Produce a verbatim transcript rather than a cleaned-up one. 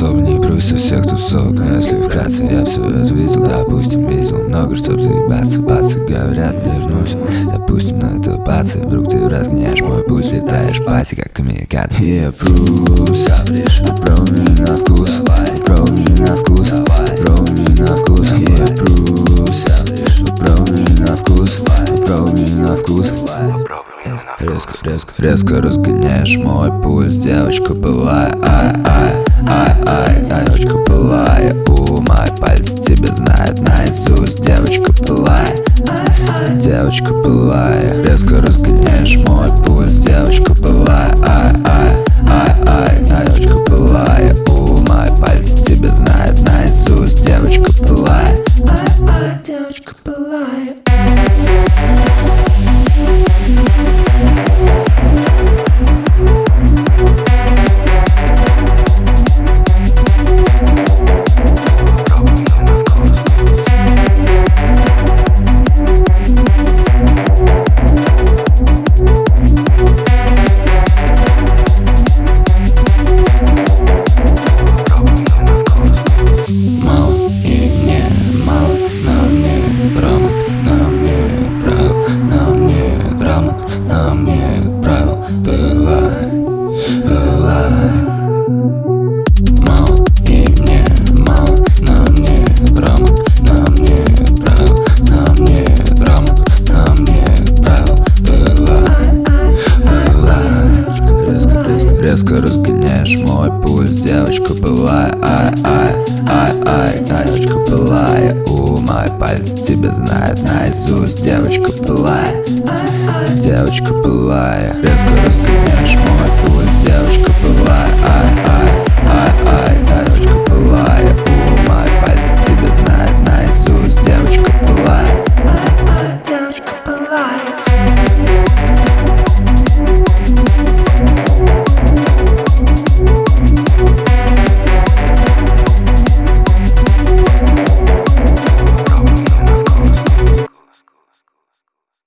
особо не брусь со всех тусовок. Но если вкратце, я все это видел, допустим, видел много, чтоб заебаться. Бацы говорят, не вернусь, допустим, но это бацы. Вдруг ты разгоняешь мой пульс, летаешь в пати, как камикад. И я прус, пробуй на вкус, пробуй на вкус, пробуй на вкус. И я прус, пробуй на вкус, пробуй на вкус. Резко, резко, резко разгоняешь мой пульс. Девочка былая, ай, ай, ай, ай, девочка былая. У, мои пальцы тебя знают наизусть. Девочка былая, девочка былая. Резко разгоняешь мой пульс. Девочка былая, ай, ай, ай, ай, девочка былая. У, мои пальцы тебя знают наизусть. Девочка былая, ай, ай, девочка былая. Резко разгоняешь мой пульс. Девочка былая, ай, ай, ай, ай, девочка былая. У, мои пальцы тебя знают наизусть. Девочка былая, девочка былая. Резко разгоняешь мой пульс. Девочка былая, ай,